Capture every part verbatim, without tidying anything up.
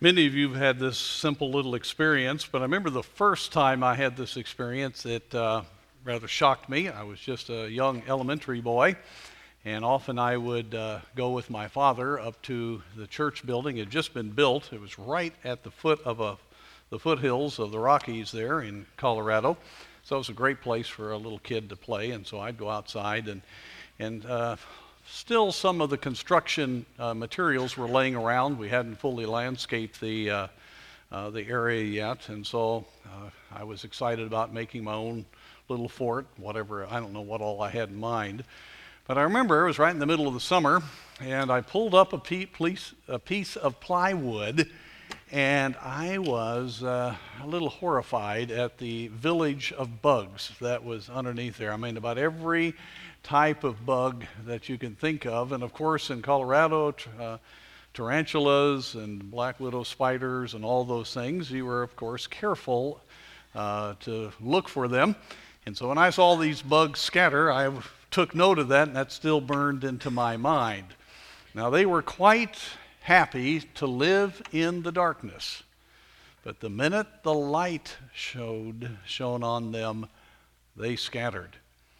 Many of you have had this simple little experience, but I remember the first time I had this experience, it uh, rather shocked me. I was just a young elementary boy, and often I would uh, go with my father up to the church building. It had just been built. It was right at the foot of a, the foothills of the Rockies there in Colorado. So it was a great place for a little kid to play, and so I'd go outside, and, and uh, still some of the construction uh, materials were laying around. We hadn't fully landscaped the, uh, uh, the area yet, and so uh, I was excited about making my own little fort, whatever, I don't know what all I had in mind. But I remember it was right in the middle of the summer, and I pulled up a, pe- piece, a piece of plywood, and I was uh, a little horrified at the village of bugs that was underneath there. I mean, about every type of bug that you can think of. And of course, in Colorado, uh, tarantulas and black widow spiders and all those things, you were, of course, careful uh, to look for them. And so when I saw these bugs scatter, I took note of that, and that still burned into my mind. Now, they were quite happy to live in the darkness, but the minute the light showed shone on them, they scattered.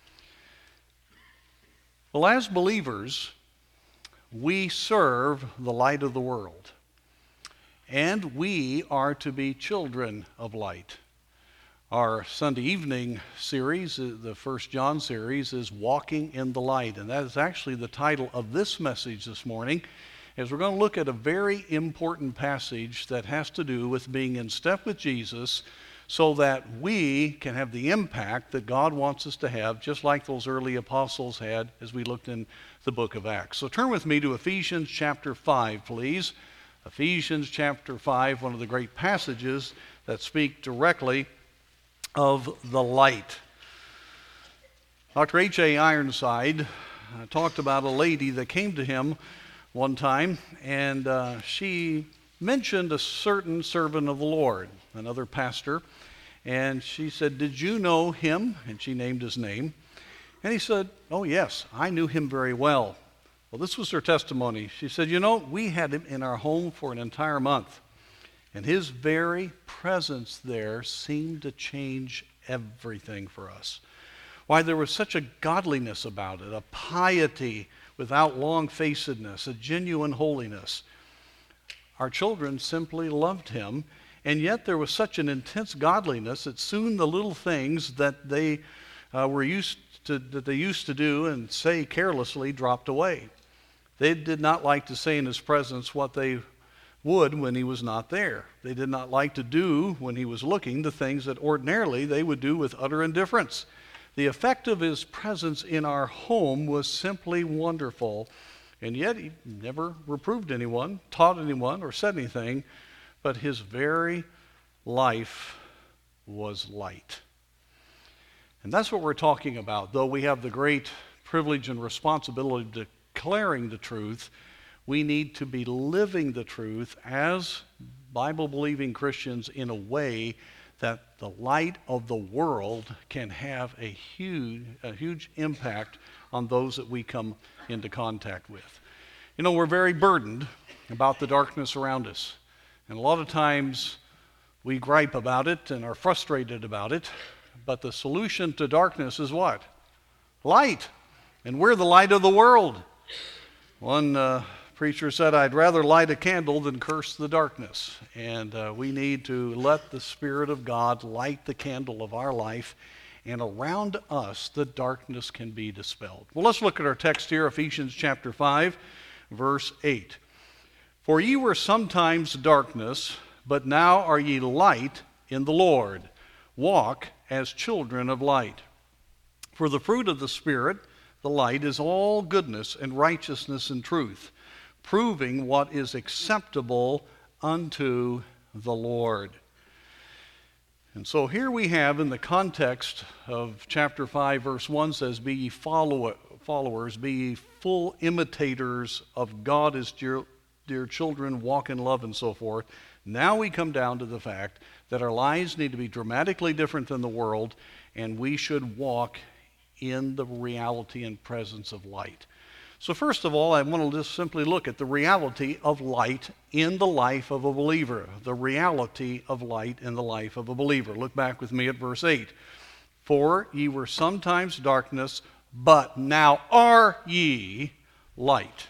Well, as believers, we serve the light of the world, and we are to be children of light. Our Sunday evening series, the First John series, is Walking in the Light, and that is actually the title of this message this morning, as we're going to look at a very important passage that has to do with being in step with Jesus so that we can have the impact that God wants us to have, just like those early apostles had as we looked in the book of Acts. So turn with me to Ephesians chapter five, please. Ephesians chapter five, one of the great passages that speak directly of the light. Doctor H A Ironside uh, talked about a lady that came to him one time, and uh, she mentioned a certain servant of the Lord, another pastor, and she said, "Did you know him?" And she named his name. And he said, "Oh yes, I knew him very well." Well, this was her testimony. She said, "You know, we had him in our home for an entire month, and his very presence there seemed to change everything for us. Why, there was such a godliness about it, a piety without long-facedness, a genuine holiness. Our children simply loved him, and yet there was such an intense godliness that soon the little things that they uh, were used to that they used to do and say carelessly dropped away. They did not like to say in his presence what they would when he was not there. They did not like to do when he was looking the things that ordinarily they would do with utter indifference. The effect of his presence in our home was simply wonderful, and yet he never reproved anyone, taught anyone, or said anything, but his very life was light." And that's what we're talking about. Though we have the great privilege and responsibility of declaring the truth, we need to be living the truth as Bible-believing Christians in a way that the light of the world can have a huge, a huge impact on those that we come into contact with. You know, we're very burdened about the darkness around us. And a lot of times we gripe about it and are frustrated about it. But the solution to darkness is what? Light. And we're the light of the world. One uh, preacher said, "I'd rather light a candle than curse the darkness." And uh, we need to let the Spirit of God light the candle of our life, and around us the darkness can be dispelled. Well, let's look at our text here, Ephesians chapter five, verse eight. "For ye were sometimes darkness, but now are ye light in the Lord. Walk as children of light. For the fruit of the Spirit, the light, is all goodness and righteousness and truth, proving what is acceptable unto the Lord." And so here we have in the context of chapter five, verse one says, "Be ye follow- followers, be ye full imitators of God as dear, dear children, walk in love," and so forth. Now we come down to the fact that our lives need to be dramatically different than the world, and we should walk in the reality and presence of light. So first of all, I want to just simply look at the reality of light in the life of a believer. The reality of light in the life of a believer. Look back with me at verse eight. For ye were sometimes darkness, but now are ye light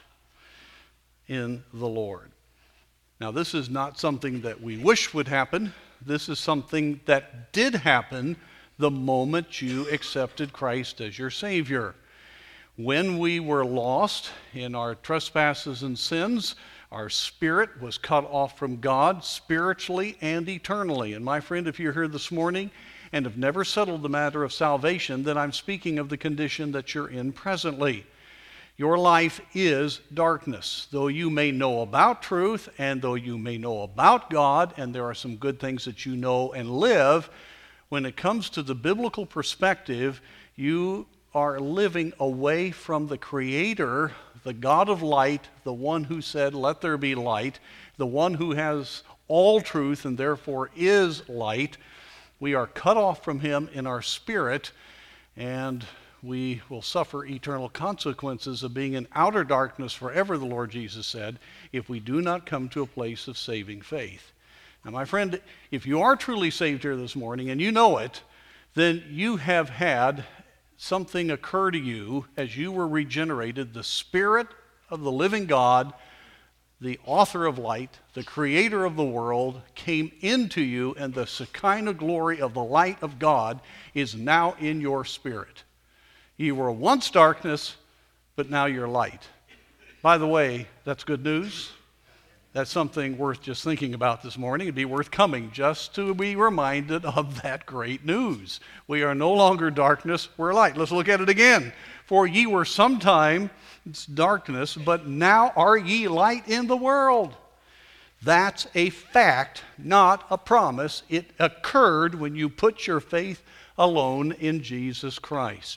in the Lord. Now this is not something that we wish would happen. This is something that did happen the moment you accepted Christ as your Savior. When we were lost in our trespasses and sins, our spirit was cut off from God spiritually and eternally. And my friend, if you're here this morning and have never settled the matter of salvation, then I'm speaking of the condition that you're in presently. Your life is darkness. Though you may know about truth and though you may know about God, and there are some good things that you know and live, when it comes to the biblical perspective, you are living away from the Creator, the God of light, the one who said, "Let there be light," the one who has all truth and therefore is light. We are cut off from Him in our spirit, and we will suffer eternal consequences of being in outer darkness forever, the Lord Jesus said, if we do not come to a place of saving faith. Now, my friend, if you are truly saved here this morning and you know it, then you have had something occur to you as you were regenerated. The Spirit of the living God, the author of light, the creator of the world, came into you, and the Shekinah glory of the light of God is now in your spirit. You were once darkness, but now you're light. By the way, that's good news. That's something worth just thinking about this morning. It'd be worth coming just to be reminded of that great news. We are no longer darkness, we're light. Let's look at it again. For ye were sometime darkness, but now are ye light in the world. That's a fact, not a promise. It occurred when you put your faith alone in Jesus Christ.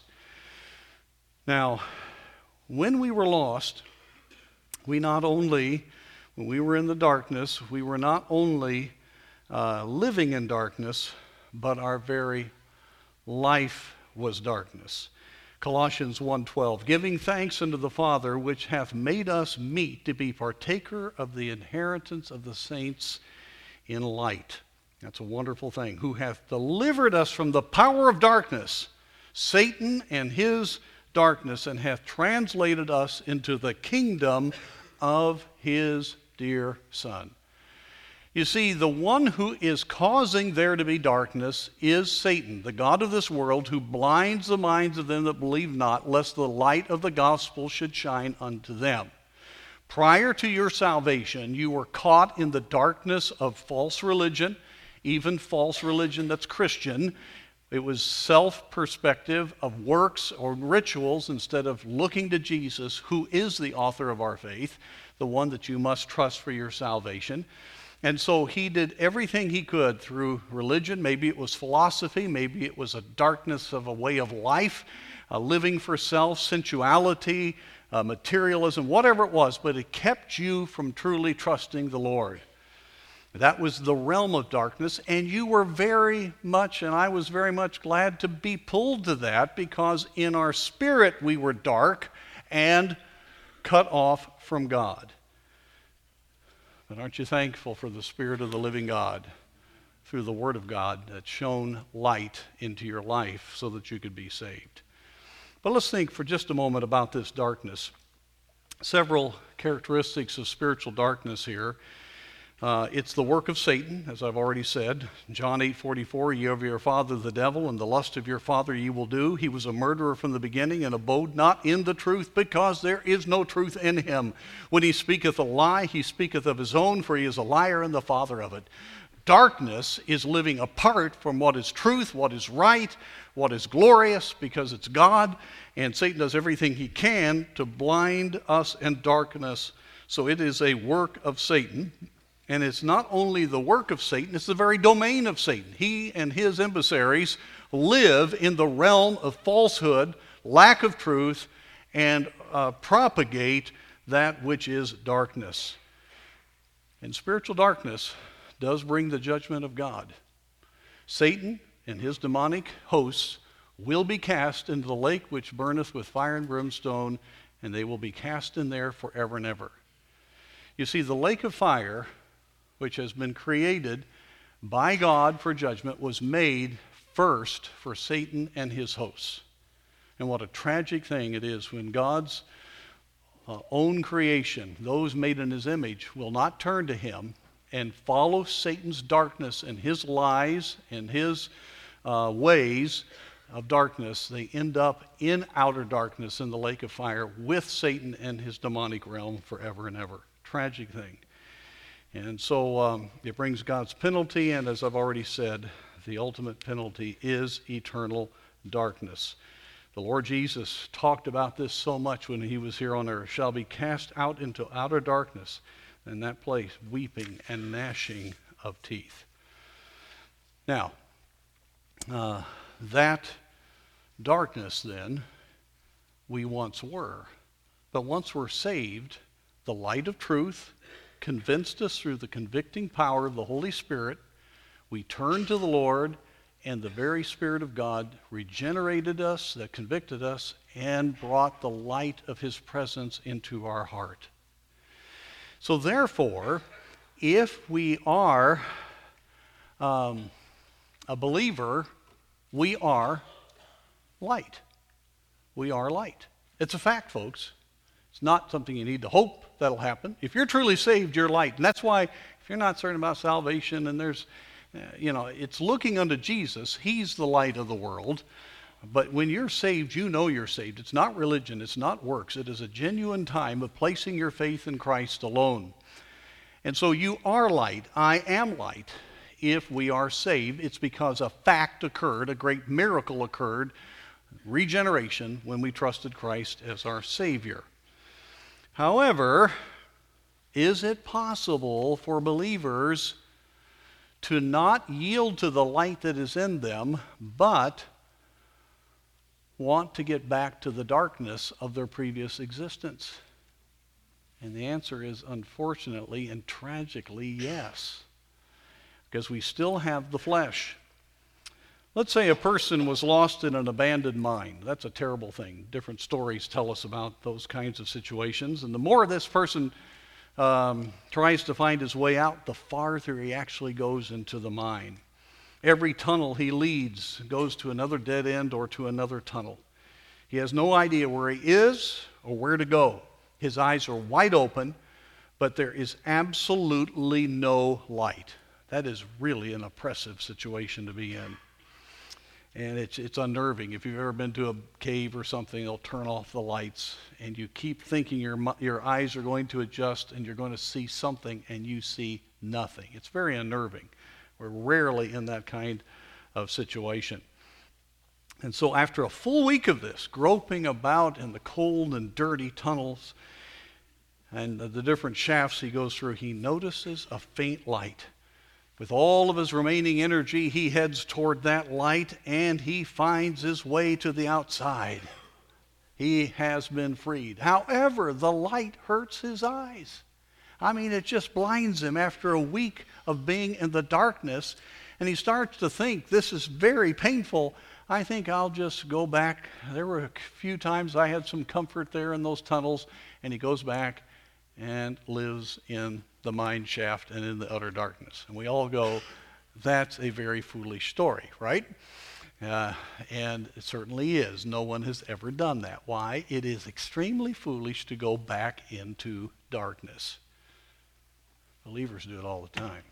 Now, when we were lost, we not only When we were in the darkness, we were not only uh, living in darkness, but our very life was darkness. Colossians one twelve, giving thanks unto the Father, which hath made us meet to be partaker of the inheritance of the saints in light. That's a wonderful thing. Who hath delivered us from the power of darkness, Satan and his darkness, and hath translated us into the kingdom of his dear Son. You see, the one who is causing there to be darkness is Satan, the god of this world, who blinds the minds of them that believe not, lest the light of the gospel should shine unto them. Prior to your salvation, you were caught in the darkness of false religion, even false religion that's Christian. It was self-perspective of works or rituals instead of looking to Jesus, who is the author of our faith, the one that you must trust for your salvation. And so he did everything he could through religion. Maybe it was philosophy, maybe it was a darkness of a way of life, a living for self, sensuality, uh, materialism, whatever it was, but it kept you from truly trusting the Lord. That was the realm of darkness, and you were very much, and I was very much glad to be pulled to that, because in our spirit we were dark and cut off from God. But aren't you thankful for the Spirit of the living God through the Word of God that shone light into your life so that you could be saved? But let's think for just a moment about this darkness. Several characteristics of spiritual darkness here. Uh, it's the work of Satan, as I've already said. John eight forty-four, ye of your father the devil, and the lust of your father ye will do. He was a murderer from the beginning, and abode not in the truth, because there is no truth in him. When he speaketh a lie, he speaketh of his own, for he is a liar and the father of it. Darkness is living apart from what is truth, what is right, what is glorious, because it's God, and Satan does everything he can to blind us and darken us. So it is a work of Satan. And it's not only the work of Satan, it's the very domain of Satan. He and his emissaries live in the realm of falsehood, lack of truth, and uh, propagate that which is darkness. And spiritual darkness does bring the judgment of God. Satan and his demonic hosts will be cast into the lake which burneth with fire and brimstone, and they will be cast in there forever and ever. You see, the lake of fire, which has been created by God for judgment, was made first for Satan and his hosts. And what a tragic thing it is when God's uh, own creation, those made in his image, will not turn to him and follow Satan's darkness and his lies and his uh, ways of darkness. They end up in outer darkness in the lake of fire with Satan and his demonic realm forever and ever. Tragic thing. And so um, it brings God's penalty, and as I've already said, the ultimate penalty is eternal darkness. The Lord Jesus talked about this so much when he was here on earth. Shall be cast out into outer darkness, in that place weeping and gnashing of teeth. Now, uh, that darkness then we once were. But once we're saved, the light of truth convinced us through the convicting power of the Holy Spirit. We turned to the Lord, and the very Spirit of God regenerated us, that convicted us, and brought the light of his presence into our heart. So therefore, if we are um, a believer, we are light. We are light. It's a fact, folks. It's not something you need to hope that'll happen. If you're truly saved, you're light. And that's why if you're not certain about salvation, and there's, uh, you know, it's looking unto Jesus. He's the light of the world. But when you're saved, you know you're saved. It's not religion. It's not works. It is a genuine time of placing your faith in Christ alone. And so you are light. I am light. If we are saved, it's because a fact occurred, a great miracle occurred, regeneration, when we trusted Christ as our Savior. However, is it possible for believers to not yield to the light that is in them, but want to get back to the darkness of their previous existence? And the answer is, unfortunately and tragically, yes. Because we still have the flesh. Let's say a person was lost in an abandoned mine. That's a terrible thing. Different stories tell us about those kinds of situations. And the more this person um, tries to find his way out, the farther he actually goes into the mine. Every tunnel he leads goes to another dead end or to another tunnel. He has no idea where he is or where to go. His eyes are wide open, but there is absolutely no light. That is really an oppressive situation to be in. And it's it's unnerving. If you've ever been to a cave or something, they'll turn off the lights, and you keep thinking your your eyes are going to adjust and you're going to see something, and you see nothing. It's very unnerving. We're rarely in that kind of situation. And so after a full week of this, groping about in the cold and dirty tunnels and the different shafts he goes through, he notices a faint light. With all of his remaining energy, he heads toward that light, and he finds his way to the outside. He has been freed. However, the light hurts his eyes. I mean, it just blinds him after a week of being in the darkness, and he starts to think, this is very painful. I think I'll just go back. There were a few times I had some comfort there in those tunnels, and he goes back and lives in the mine shaft and in the utter darkness. And we all go, that's a very foolish story, right? Uh, and it certainly is. No one has ever done that. Why? It is extremely foolish to go back into darkness. Believers do it all the time.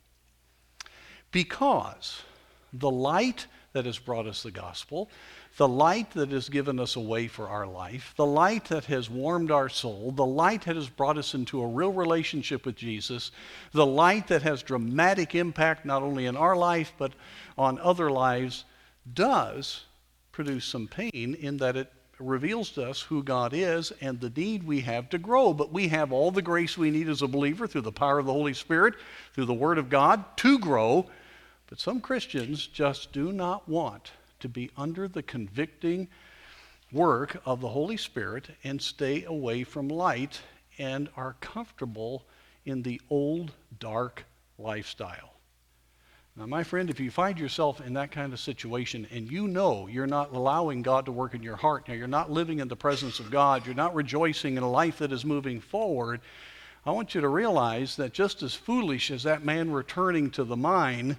Because the light that has brought us the gospel, the light that has given us a way for our life, the light that has warmed our soul, the light that has brought us into a real relationship with Jesus, the light that has dramatic impact not only in our life but on other lives, does produce some pain in that it reveals to us who God is and the need we have to grow. But we have all the grace we need as a believer through the power of the Holy Spirit, through the Word of God, to grow. But some Christians just do not want to be under the convicting work of the Holy Spirit and stay away from light and are comfortable in the old dark lifestyle. Now, my friend, if you find yourself in that kind of situation and you know you're not allowing God to work in your heart, now you're not living in the presence of God, you're not rejoicing in a life that is moving forward, I want you to realize that just as foolish as that man returning to the mine,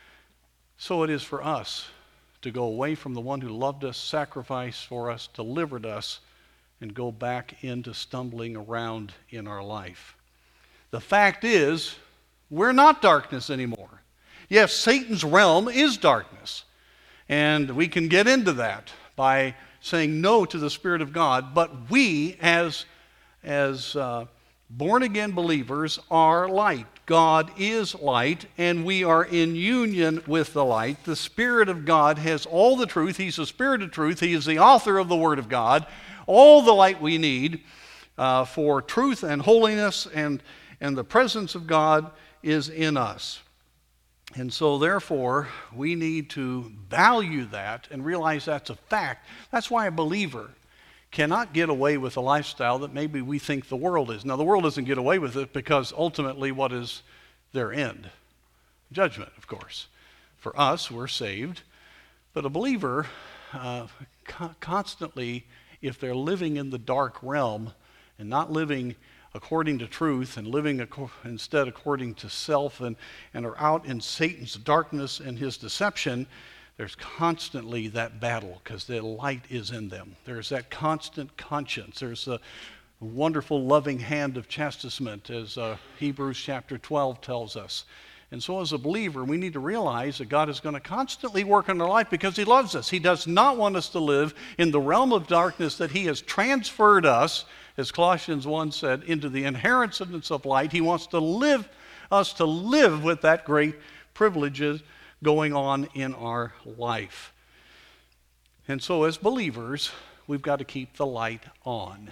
so it is for us to go away from the one who loved us, sacrificed for us, delivered us, and go back into stumbling around in our life. The fact is, we're not darkness anymore. Yes, Satan's realm is darkness, and we can get into that by saying no to the Spirit of God, but we as, as uh, born-again believers are light. God is light, and we are in union with the light. The Spirit of God has all the truth. He's the Spirit of truth. He is the author of the Word of God. All the light we need uh, for truth and holiness, and, and the presence of God is in us. And so, therefore, we need to value that and realize that's a fact. That's why a believer cannot get away with a lifestyle that maybe we think the world is. Now, the world doesn't get away with it because ultimately what is their end? Judgment, of course. For us, we're saved. But a believer, uh, co- constantly, if they're living in the dark realm and not living according to truth and living ac- instead according to self, and, and are out in Satan's darkness and his deception, there's constantly that battle because the light is in them. There's that constant conscience. There's a wonderful loving hand of chastisement, as uh, Hebrews chapter twelve tells us. And so as a believer, we need to realize that God is going to constantly work in our life because he loves us. He does not want us to live in the realm of darkness that he has transferred us, as Colossians one said, into the inheritance of light. He wants to live us to live with that great privileges going on in our life. And so as believers, we've got to keep the light on.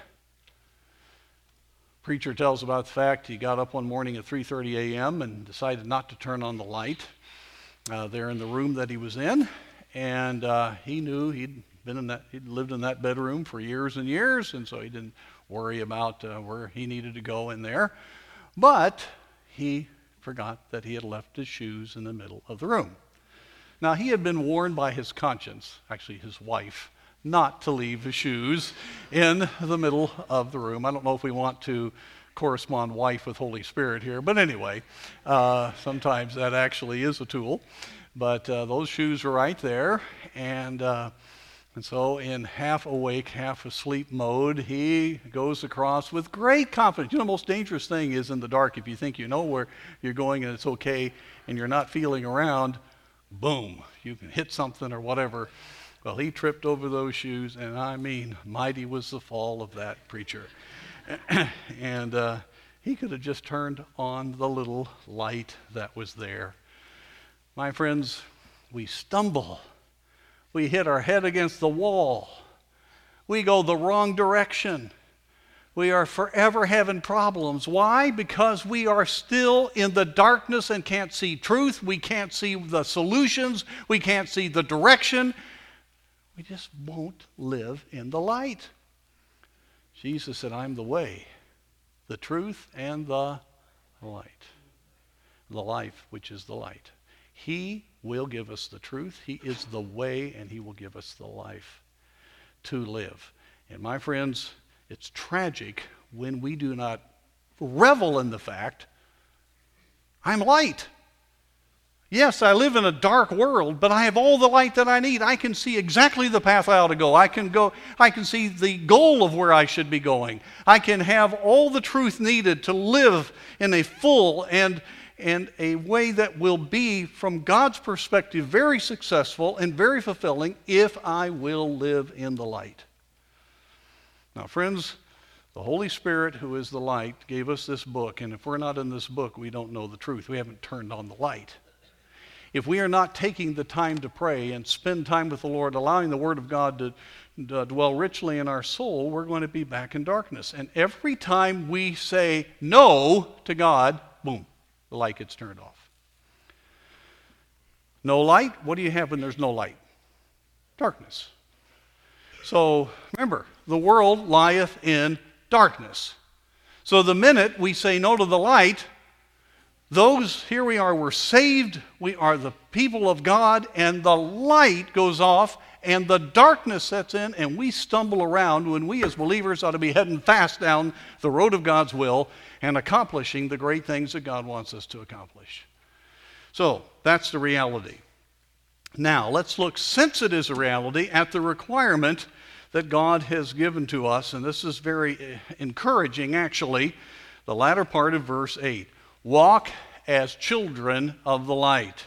Preacher tells about the fact he got up one morning at three thirty a.m. and decided not to turn on the light uh, there in the room that he was in. And uh, he knew he'd been in that, he'd lived in that bedroom for years and years, and so he didn't worry about uh, where he needed to go in there. But he forgot that he had left his shoes in the middle of the room. Now, he had been warned by his conscience, actually his wife, not to leave his shoes in the middle of the room. I don't know if we want to correspond wife with Holy Spirit here, but anyway, uh, sometimes that actually is a tool. But uh, those shoes were right there, and uh, and so in half awake, half asleep mode, he goes across with great confidence. You know, the most dangerous thing is in the dark. If you think you know where you're going and it's okay, and you're not feeling around, boom, you can hit something or whatever. Well, he tripped over those shoes, and I mean, mighty was the fall of that preacher. and uh, he could have just turned on the little light that was there. My friends, we stumble. We hit our head against the wall. We go the wrong direction. We are forever having problems. Why? Because we are still in the darkness and can't see truth. We can't see the solutions. We can't see the direction. We just won't live in the light. Jesus said, I'm the way, the truth, and the light. The life, which is the light. He will give us the truth. He is the way, and he will give us the life to live. And my friends, it's tragic when we do not revel in the fact, I'm light. Yes, I live in a dark world, but I have all the light that I need. I can see exactly the path I ought to go. I can go, I can see the goal of where I should be going. I can have all the truth needed to live in a full and, and a way that will be, from God's perspective, very successful and very fulfilling if I will live in the light. Now, friends, the Holy Spirit, who is the light, gave us this book, and if we're not in this book, we don't know the truth. We haven't turned on the light. If we are not taking the time to pray and spend time with the Lord, allowing the Word of God to, to dwell richly in our soul, we're going to be back in darkness. And every time we say no to God, boom, the light gets turned off. No light? What do you have when there's no light? Darkness. So remember, the world lieth in darkness. So the minute we say no to the light, Those, here we are, we're saved, we are the people of God, and the light goes off, and the darkness sets in, and we stumble around when we as believers ought to be heading fast down the road of God's will and accomplishing the great things that God wants us to accomplish. So, that's the reality. Now, let's look, since it is a reality, at the requirement that God has given to us, and this is very encouraging, actually, the latter part of verse eight. Walk as children of the light.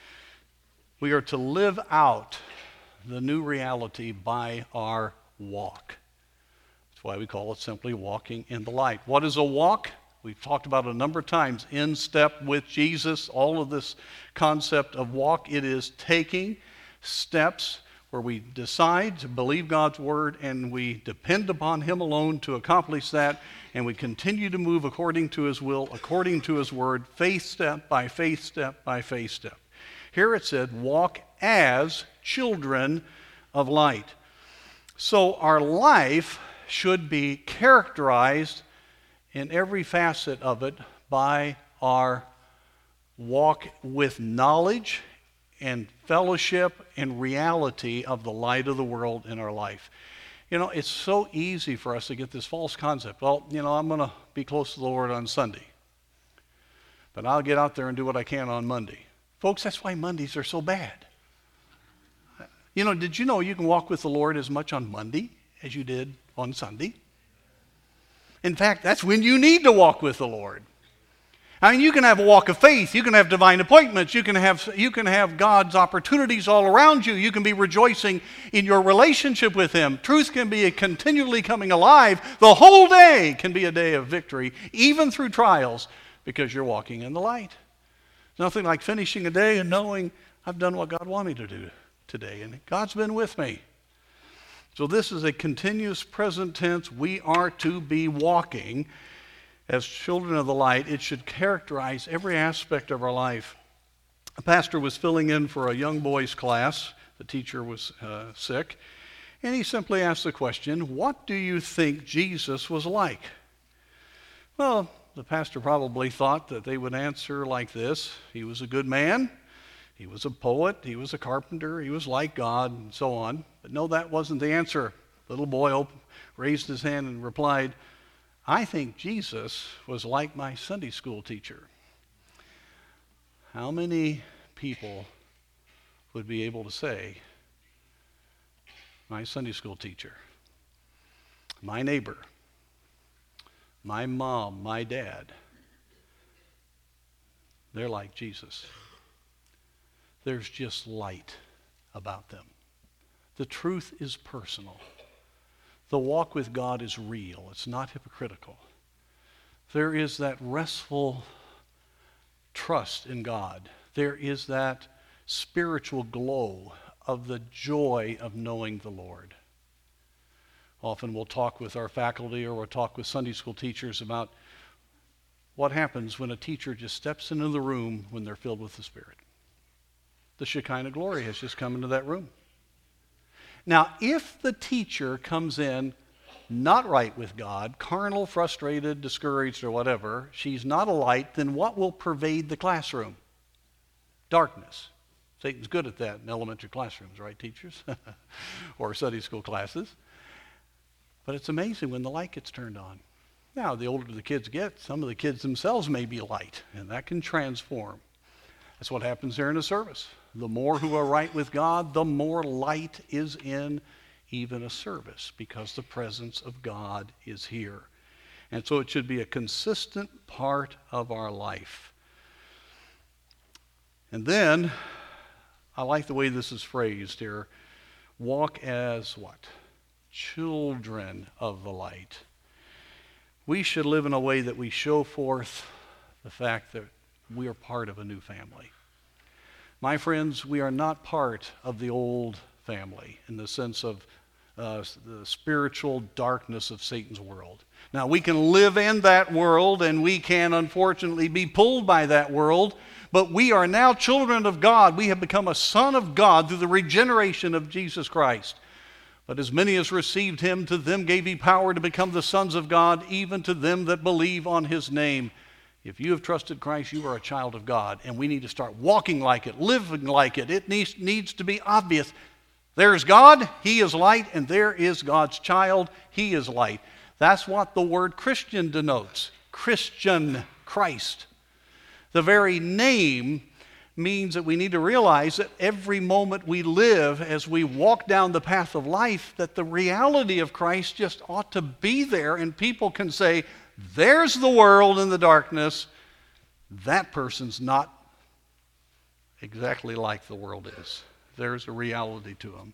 We are to live out the new reality by our walk. That's why we call it simply walking in the light. What is a walk? We've talked about it a number of times. In step with Jesus, all of this concept of walk, it is taking steps where we decide to believe God's word and we depend upon him alone to accomplish that, and we continue to move according to his will, according to his word, faith step by faith step by faith step. Here it said, walk as children of light. So our life should be characterized in every facet of it by our walk with knowledge and fellowship and reality of the light of the world in our life. You know, it's so easy for us to get this false concept. Well, you know, I'm going to be close to the Lord on Sunday, but I'll get out there and do what I can on Monday. Folks, that's why Mondays are so bad. You know, did you know you can walk with the Lord as much on Monday as you did on Sunday? In fact, that's when you need to walk with the Lord. I mean, you can have a walk of faith. You can have divine appointments. You can have, you can have God's opportunities all around you. You can be rejoicing in your relationship with him. Truth can be continually coming alive. The whole day can be a day of victory, even through trials, because you're walking in the light. Nothing like finishing a day and knowing I've done what God wanted me to do today, and God's been with me. So this is a continuous present tense. We are to be walking as children of the light. It should characterize every aspect of our life. A pastor was filling in for a young boys class. The teacher was uh, sick, and he simply asked the question, what do you think Jesus was like? Well, the pastor probably thought that they would answer like this. He was a good man. He was a poet. He was a carpenter. He was like God, and so on. But no, that wasn't the answer. Little boy op- raised his hand and replied, I think Jesus was like my Sunday school teacher. How many people would be able to say, my Sunday school teacher, my neighbor, my mom, my dad, they're like Jesus. There's just light about them. The truth is personal. The walk with God is real. It's not hypocritical. There is that restful trust in God. There is that spiritual glow of the joy of knowing the Lord. Often we'll talk with our faculty or we'll talk with Sunday school teachers about what happens when a teacher just steps into the room when they're filled with the Spirit. The Shekinah glory has just come into that room. Now, if the teacher comes in not right with God, carnal, frustrated, discouraged, or whatever, she's not a light, then what will pervade the classroom? Darkness. Satan's good at that in elementary classrooms, right, teachers? Or Sunday school classes. But it's amazing when the light gets turned on. Now, the older the kids get, some of the kids themselves may be light, and that can transform. That's what happens here in a service. The more who are right with God, the more light is in even a service, because the presence of God is here. And so it should be a consistent part of our life. And then, I like the way this is phrased here. Walk as what? Children of the light. We should live in a way that we show forth the fact that we are part of a new family. My friends, we are not part of the old family in the sense of uh, the spiritual darkness of Satan's world. Now, we can live in that world, and we can unfortunately be pulled by that world, but we are now children of God. We have become a son of God through the regeneration of Jesus Christ. But as many as received him, to them gave he power to become the sons of God, even to them that believe on his name. If you have trusted Christ, you are a child of God, and we need to start walking like it, living like it. It needs, needs to be obvious. There's God, He is light, and there is God's child, He is light. That's what the word Christian denotes. Christian, Christ. The very name means that we need to realize that every moment we live, as we walk down the path of life, that the reality of Christ just ought to be there, and people can say, there's the world in the darkness. That person's not exactly like the world is. There's a reality to them.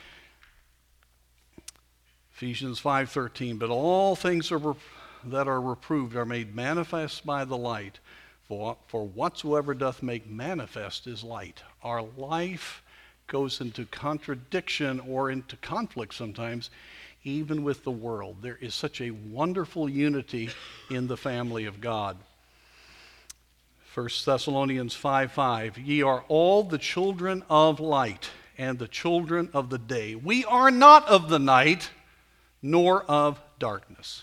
Ephesians five thirteen, but all things are rep- that are reproved are made manifest by the light. For, for whatsoever doth make manifest is light. Our life goes into contradiction or into conflict sometimes, even with the world. There is such a wonderful unity in the family of God. First Thessalonians five five, ye are all the children of light and the children of the day. We are not of the night, nor of darkness.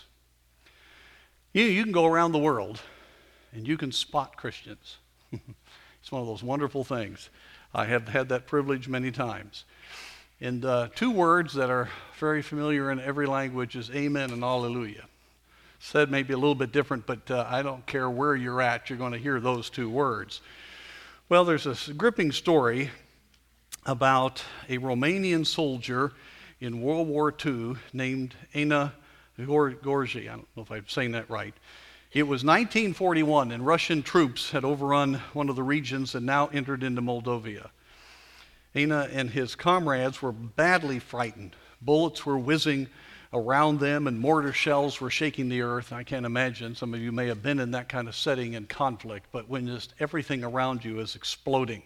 You, you can go around the world and you can spot Christians. It's one of those wonderful things. I have had that privilege many times. And uh, two words that are very familiar in every language is amen and hallelujah. Said maybe a little bit different, but uh, I don't care where you're at, you're going to hear those two words. Well, there's a gripping story about a Romanian soldier in World War Two named Ana Gorgi. I don't know if I'm saying that right. It was nineteen forty-one, and Russian troops had overrun one of the regions and now entered into Moldavia. Ana and his comrades were badly frightened. Bullets were whizzing around them, and mortar shells were shaking the earth. I can't imagine. Some of you may have been in that kind of setting in conflict, but when just everything around you is exploding.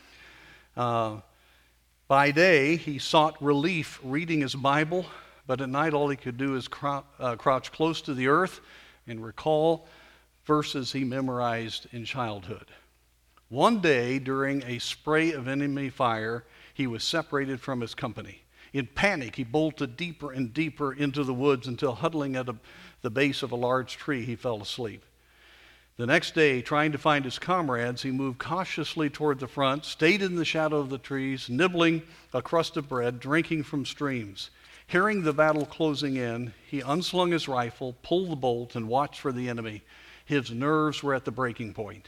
Uh, by day, he sought relief reading his Bible, but at night all he could do is crou- uh, crouch close to the earth and recall verses he memorized in childhood. One day, during a spray of enemy fire, he was separated from his company. In panic, he bolted deeper and deeper into the woods until, huddling at a, the base of a large tree, he fell asleep. The next day, trying to find his comrades, he moved cautiously toward the front, stayed in the shadow of the trees, nibbling a crust of bread, drinking from streams. Hearing the battle closing in, he unslung his rifle, pulled the bolt, and watched for the enemy. His nerves were at the breaking point.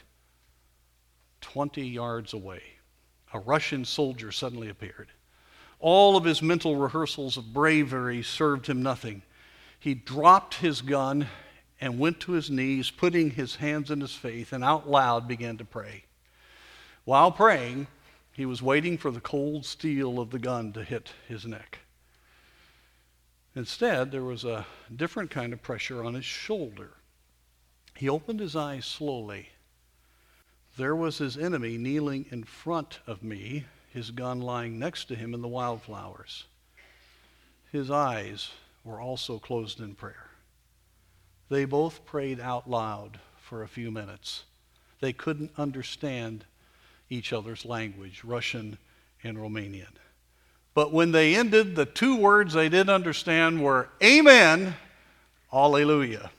Twenty yards away, a Russian soldier suddenly appeared. All of his mental rehearsals of bravery served him nothing. He dropped his gun and went to his knees, putting his hands in his face, and out loud began to pray. While praying, he was waiting for the cold steel of the gun to hit his neck. Instead, there was a different kind of pressure on his shoulder. He opened his eyes slowly. There was his enemy kneeling in front of me, his gun lying next to him in the wildflowers. His eyes were also closed in prayer. They both prayed out loud for a few minutes. They couldn't understand each other's language, Russian and Romanian. But when they ended, the two words they did understand were amen, hallelujah.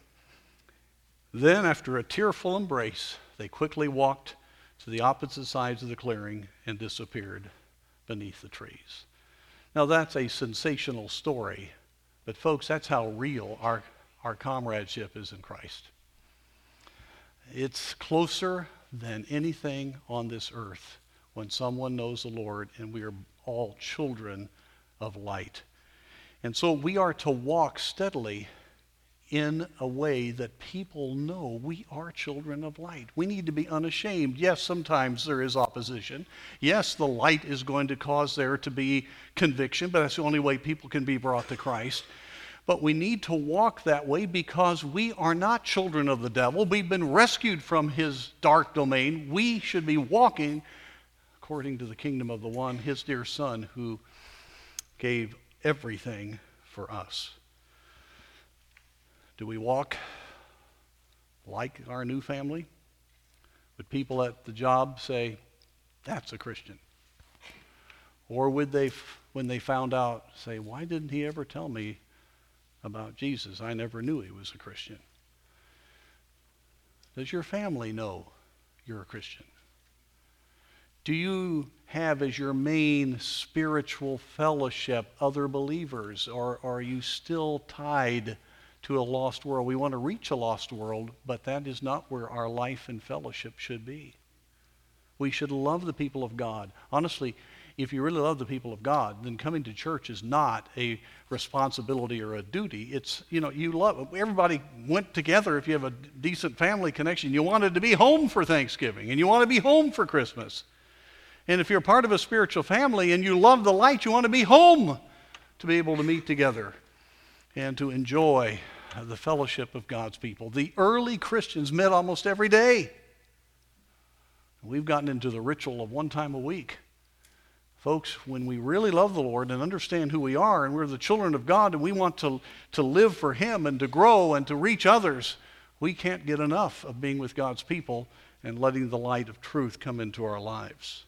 Then, after a tearful embrace, they quickly walked to the opposite sides of the clearing and disappeared beneath the trees. Now, that's a sensational story, but folks, that's how real our, our comradeship is in Christ. It's closer than anything on this earth when someone knows the Lord, and we are all children of light. And so we are to walk steadily in a way that people know we are children of light. We need to be unashamed. Yes, sometimes there is opposition. Yes, the light is going to cause there to be conviction, but that's the only way people can be brought to Christ. But we need to walk that way because we are not children of the devil. We've been rescued from his dark domain. We should be walking according to the kingdom of the one, his dear Son, who gave everything for us. Do we walk like our new family? Would people at the job say, that's a Christian? Or would they, when they found out, say, why didn't he ever tell me about Jesus? I never knew he was a Christian. Does your family know you're a Christian? Do you have as your main spiritual fellowship other believers, or, or are you still tied to a lost world? We want to reach a lost world, but that is not where our life and fellowship should be. We should love the people of God. Honestly, if you really love the people of God, then coming to church is not a responsibility or a duty. It's, you know, you love, everybody went together. If you have a decent family connection, you wanted to be home for Thanksgiving, and you want to be home for Christmas. And if you're part of a spiritual family and you love the light, you want to be home to be able to meet together and to enjoy the fellowship of God's people. The early Christians met almost every day. We've gotten into the ritual of one time a week. Folks, when we really love the Lord and understand who we are, and we're the children of God, and we want to, to live for Him and to grow and to reach others, we can't get enough of being with God's people and letting the light of truth come into our lives.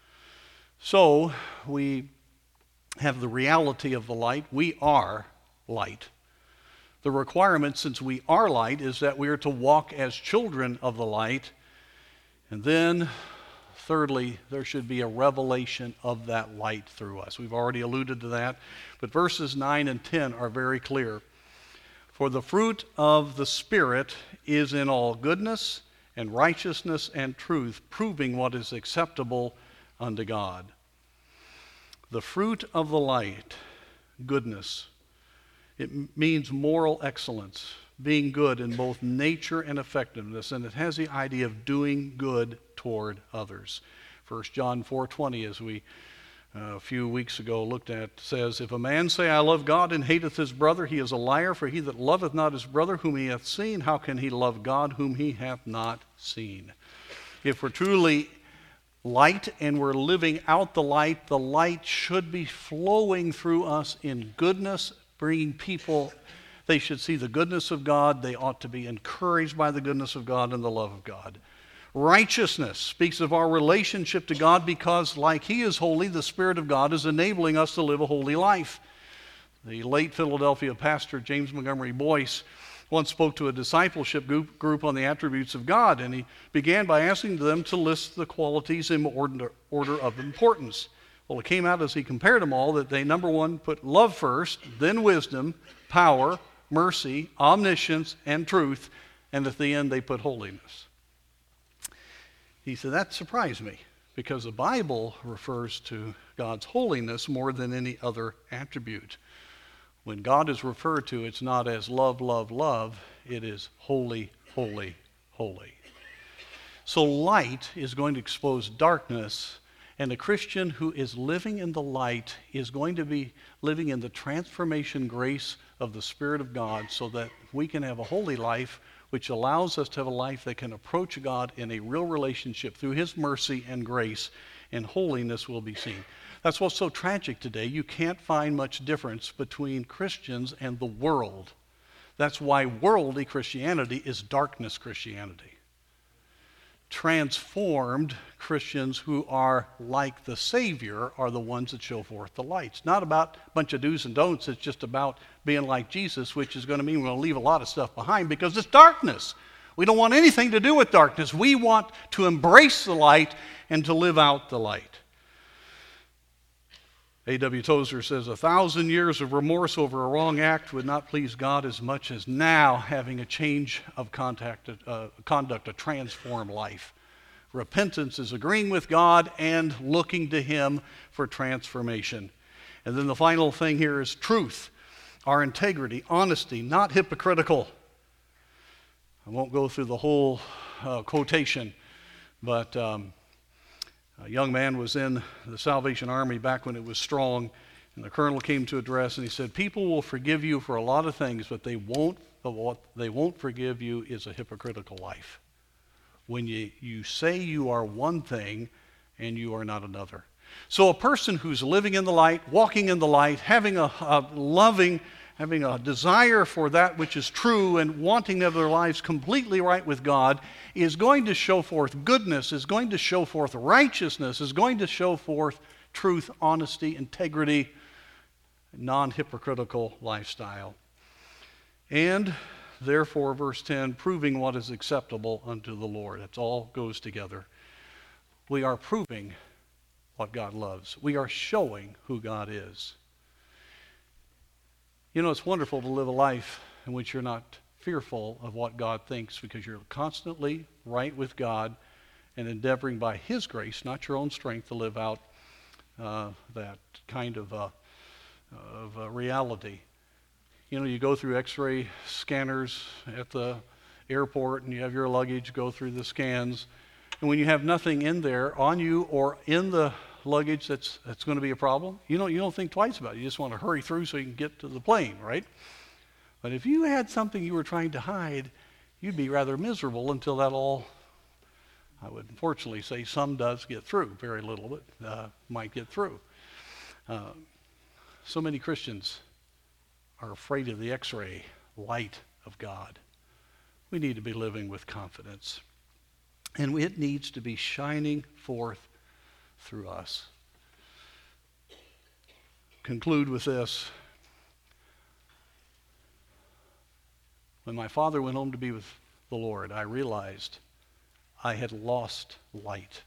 So we have the reality of the light. We are light. The requirement, since we are light, is that we are to walk as children of the light. And then, thirdly, there should be a revelation of that light through us. We've already alluded to that, but verses nine and ten are very clear. For the fruit of the Spirit is in all goodness and righteousness and truth, proving what is acceptable unto God. The fruit of the light, goodness. It m- means moral excellence, being good in both nature and effectiveness, and it has the idea of doing good toward others. First John four twenty, as we uh, a few weeks ago looked at, says, If a man say, I love God, and hateth his brother, he is a liar, for he that loveth not his brother whom he hath seen, how can he love God whom he hath not seen? If we're truly light and we're living out the light, the light should be flowing through us in goodness, bringing people, they should see the goodness of God. They ought to be encouraged by the goodness of God and the love of God. Righteousness speaks of our relationship to God, because like He is holy, the Spirit of God is enabling us to live a holy life. The late Philadelphia pastor James Montgomery Boyce once spoke to a discipleship group, group on the attributes of God, and he began by asking them to list the qualities in order, order of importance. Well, it came out as he compared them all that they, number one, put love first, then wisdom, power, mercy, omniscience, and truth, and at the end they put holiness. He said, that surprised me, because the Bible refers to God's holiness more than any other attribute. When God is referred to, it's not as love, love, love. It is holy, holy, holy. So light is going to expose darkness, and a Christian who is living in the light is going to be living in the transformation grace of the Spirit of God, so that we can have a holy life, which allows us to have a life that can approach God in a real relationship through His mercy and grace, and holiness will be seen. That's what's so tragic today. You can't find much difference between Christians and the world. That's why worldly Christianity is darkness Christianity. Transformed Christians who are like the Savior are the ones that show forth the light. It's not about a bunch of do's and don'ts. It's just about being like Jesus, which is going to mean we're going to leave a lot of stuff behind, because it's darkness. We don't want anything to do with darkness. We want to embrace the light and to live out the light. A W Tozer says, a thousand years of remorse over a wrong act would not please God as much as now having a change of contact, uh, conduct, a transformed life. Repentance is agreeing with God and looking to Him for transformation. And then the final thing here is truth, our integrity, honesty, not hypocritical. I won't go through the whole uh, quotation, but um, a young man was in the Salvation Army back when it was strong, and the colonel came to address, and he said, people will forgive you for a lot of things, but they won't, but what they won't forgive you is a hypocritical life. When you, you say you are one thing and you are not another. So a person who's living in the light, walking in the light, having a, a loving, having a desire for that which is true and wanting to have their lives completely right with God, is going to show forth goodness, is going to show forth righteousness, is going to show forth truth, honesty, integrity, non-hypocritical lifestyle. And therefore, verse ten, proving what is acceptable unto the Lord. It all goes together. We are proving what God loves. We are showing who God is. You know, it's wonderful to live a life in which you're not fearful of what God thinks, because you're constantly right with God and endeavoring by His grace, not your own strength, to live out uh, that kind of, uh, of uh, reality. You know, you go through x-ray scanners at the airport and you have your luggage go through the scans. And when you have nothing in there on you or in the luggage that's that's going to be a problem, you don't, you don't think twice about it. You just want to hurry through so you can get to the plane, right? But if you had something you were trying to hide, you'd be rather miserable until that all, I would unfortunately say some does get through. Very little, but uh, might get through. Uh, so many Christians are afraid of the x-ray light of God. We need to be living with confidence. And it needs to be shining forth through us. Conclude with this. When my father went home to be with the Lord, I realized I had lost light.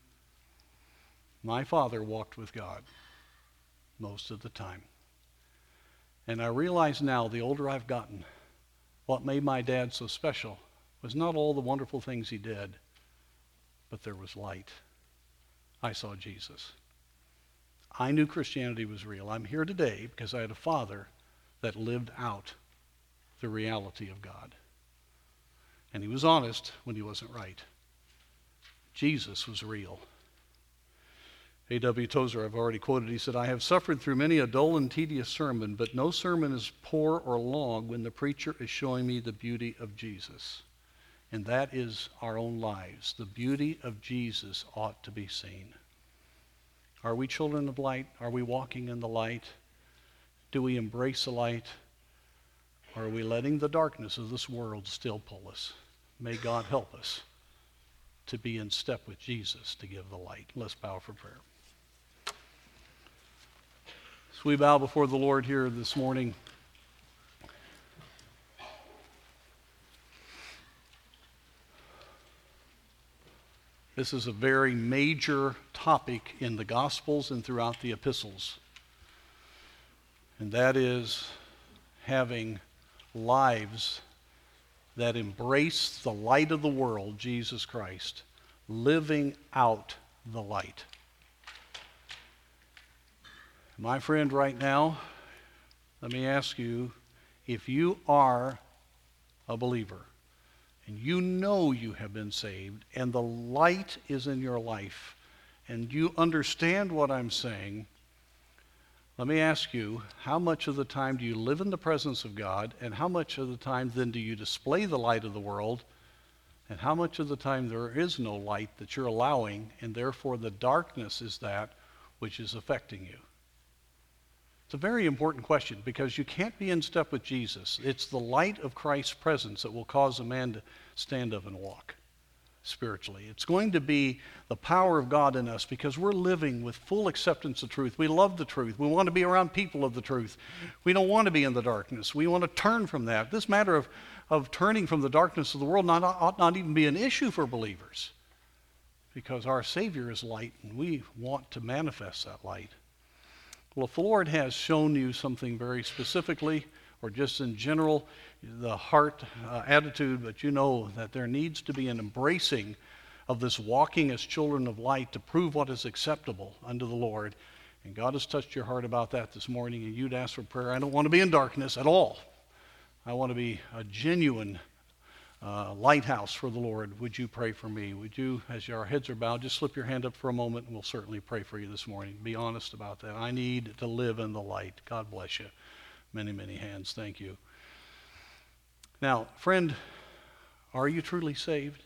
My father walked with God most of the time. And I realize now, the older I've gotten, what made my dad so special was not all the wonderful things he did, but there was light. I saw Jesus. I knew Christianity was real. I'm here today because I had a father that lived out the reality of God. And he was honest when he wasn't right. Jesus was real. A W Tozer, I've already quoted, he said, I have suffered through many a dull and tedious sermon, but no sermon is poor or long when the preacher is showing me the beauty of Jesus. And that is our own lives. The beauty of Jesus ought to be seen. Are we children of light? Are we walking in the light? Do we embrace the light? Or are we letting the darkness of this world still pull us? May God help us to be in step with Jesus to give the light. Let's bow for prayer. As we bow before the Lord here this morning, this is a very major topic in the Gospels and throughout the epistles. And that is having lives that embrace the light of the world, Jesus Christ, living out the light. My friend, right now, let me ask you, if you are a believer, and you know you have been saved, and the light is in your life, and you understand what I'm saying, let me ask you, how much of the time do you live in the presence of God, and how much of the time then do you display the light of the world, and how much of the time there is no light that you're allowing, and therefore the darkness is that which is affecting you? It's a very important question, because you can't be in step with Jesus. It's the light of Christ's presence that will cause a man to stand up and walk spiritually. It's going to be the power of God in us, because we're living with full acceptance of truth. We love the truth. We want to be around people of the truth. We don't want to be in the darkness. We want to turn from that. This matter of, of turning from the darkness of the world not, ought not even be an issue for believers, because our Savior is light, and we want to manifest that light. Well, if the Lord has shown you something very specifically, or just in general, the heart uh, attitude, but you know that there needs to be an embracing of this walking as children of light to prove what is acceptable unto the Lord. And God has touched your heart about that this morning, and you'd ask for prayer. I don't want to be in darkness at all. I want to be a genuine uh, lighthouse for the Lord. Would you pray for me? Would you, as our heads are bowed, just slip your hand up for a moment, and we'll certainly pray for you this morning. Be honest about that. I need to live in the light. God bless you. Many, many hands. Thank you. Now, friend, are you truly saved?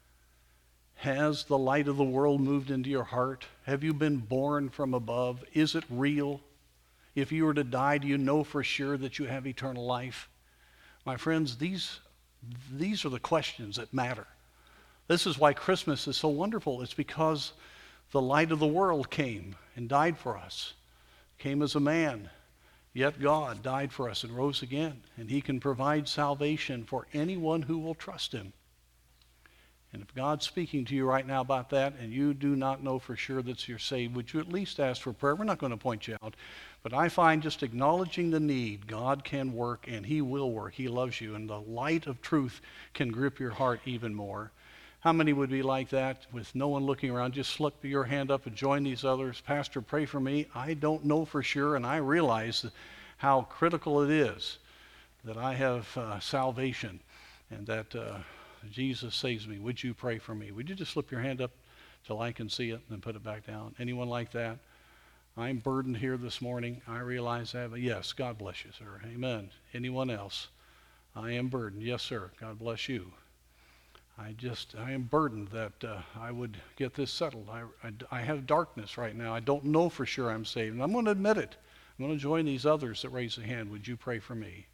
Has the light of the world moved into your heart? Have you been born from above? Is it real? If you were to die, do you know for sure that you have eternal life? My friends, these, these are the questions that matter. This is why Christmas is so wonderful. It's because the light of the world came and died for us, came as a man, Yet God died for us and rose again, and he can provide salvation for anyone who will trust him. And if God's speaking to you right now about that and you do not know for sure that you're saved, would you at least ask for prayer? We're not going to point you out. But I find just acknowledging the need, God can work and he will work. He loves you. And the light of truth can grip your heart even more. How many would be like that with no one looking around? Just slip your hand up and join these others. Pastor, pray for me. I don't know for sure, and I realize how critical it is that I have uh, salvation and that uh, Jesus saves me. Would you pray for me? Would you just slip your hand up till I can see it and then put it back down? Anyone like that? I'm burdened here this morning. I realize that. But yes, God bless you, sir. Amen. Anyone else? I am burdened. Yes, sir. God bless you. I just, I am burdened that uh, I would get this settled. I, I, I have darkness right now. I don't know for sure I'm saved. And I'm going to admit it. I'm going to join these others that raise a hand. Would you pray for me?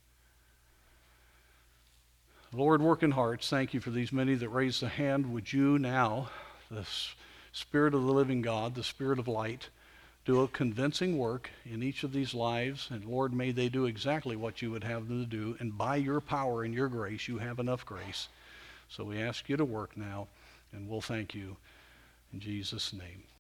Lord, work in hearts. Thank you for these many that raise the hand. Would you now, the Spirit of the living God, the Spirit of light, do a convincing work in each of these lives. And Lord, may they do exactly what you would have them to do. And by your power and your grace, you have enough grace. So we ask you to work now, and we'll thank you in Jesus' name.